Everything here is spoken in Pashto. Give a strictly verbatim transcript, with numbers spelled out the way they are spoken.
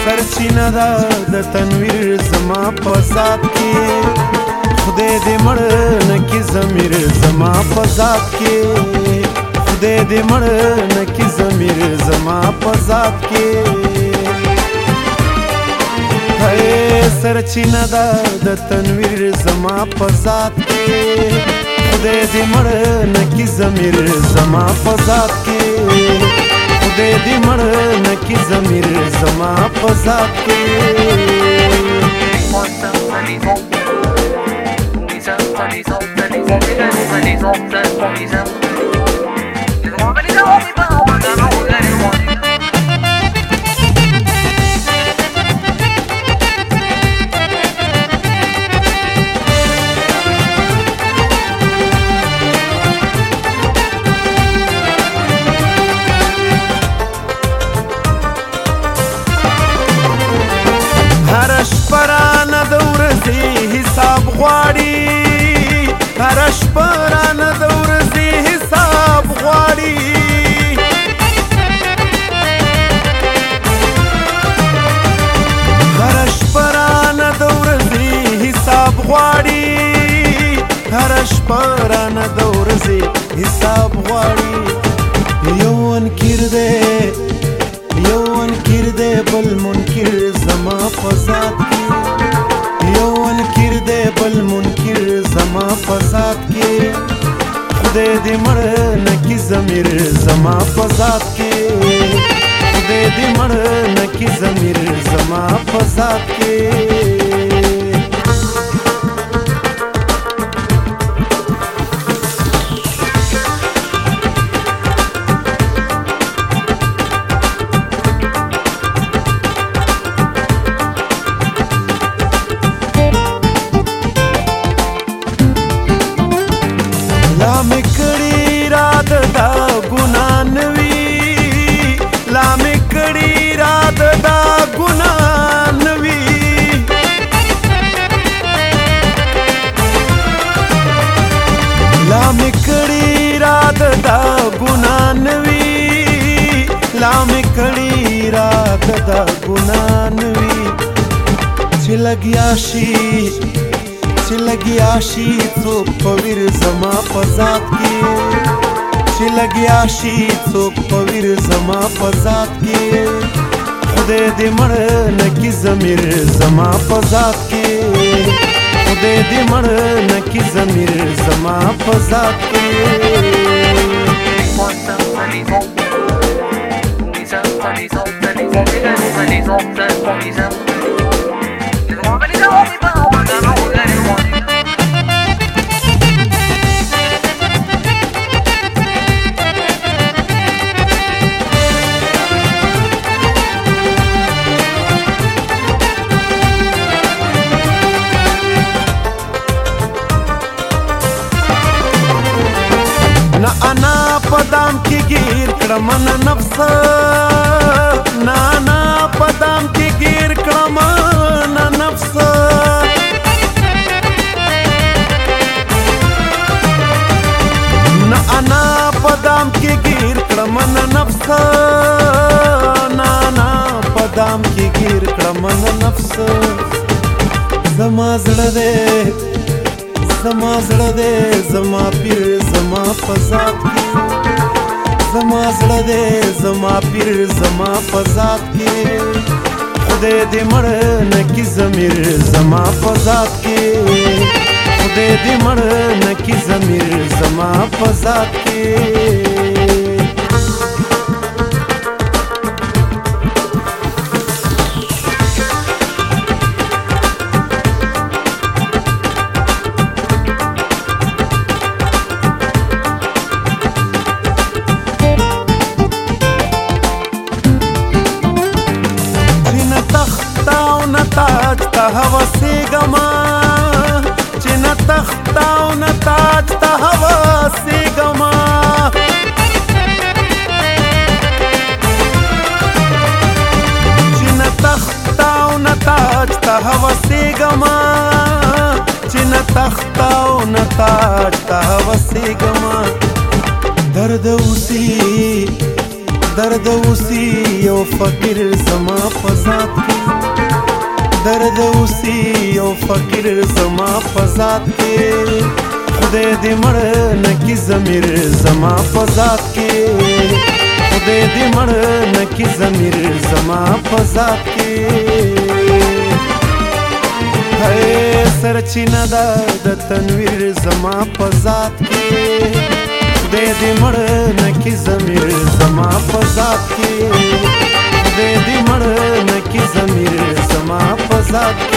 سرچینه ده د تنویر زما په ذات کې خدای دې مړ نه کړي ضمیر زما په ذات کې خدای دې مړ نه کړي ضمیر زما په ذات کې هی سرچینه ده د تنویر زما په ذات کې خدای دې مړ نه کړي ضمیر زما په ذات کې خدای دې مړ نه کړي ضمیر زما په ذات کې حساب غواړي هر شپه رانه د ورځې حساب غواړي هر شپه رانه د ورځې حساب غواړي هر شپه رانه د ورځې حساب غواړي یو انکر دی یو انکر دی بل منکر زما په ذات کې یو انکر دی بل منکر زما په ذات کې خدای دې مړ نه کړي ضمیر زما په ذات کې خدای دې مړ نه کړي ضمیر زما په ذات کې لامې کړي رات دا ګناه نوي چې لګیا شي چې لګیا شي څوک په ویر زما په ذات کې چې لګیا شي څوک په ویر زما په ذات کې خدای دې مړ نه کړي ضمیر زما په ذات کې خدای دې مړ نه کړي ضمیر زما په ذات کې نه انا پدام کې گیر کړم نه نفس نه انا پدام کې گیر کړم نه نفس نه انا پدام کې گیر کړم نه نفس نه انا پدام کې گیر کړم نه نفس زما زړه دې زما زړه دې زما پیر زما په ذات کې زما زړه دې زما پیر زما په ذات کې خدای دې مړ نه کړي ضمیر زما په ذات کې خدای دې مړ نه کړي ضمیر زما په ذات کې تاج ته هوسېږمه چې نه تخت او نه تاج ته هوسېږمه چې نه تخت او نه تاج ته هوسېږمه چې نه تخت او نه تاج ته هوسېږمه درد اوسي درد اوسي یو فقیر زما په ذات کې درد اوسي یو فقیر زما په ذات کې خدای دې مړ نه کړي ضمیر زما په ذات کې خدای دې مړ نه کړي ضمیر زما په ذات کې هی سرچینه ده د تنویر زما په ذات کې خدای دې مړ نه کړي ضمیر زما په ذات کې خدای دې مړ نه کړي ضمیر زما په ذات کې